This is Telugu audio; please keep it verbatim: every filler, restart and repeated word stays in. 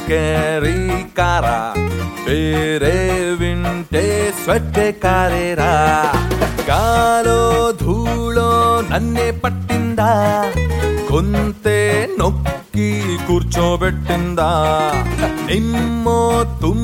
కేరీ కారా పేరే వింటే స్వెట్టే కారేరా గాలో ధూళో నన్నే పట్టిందా కొంతే నొక్కి కూర్చోబెట్టిందా నిమ్మో తుమ్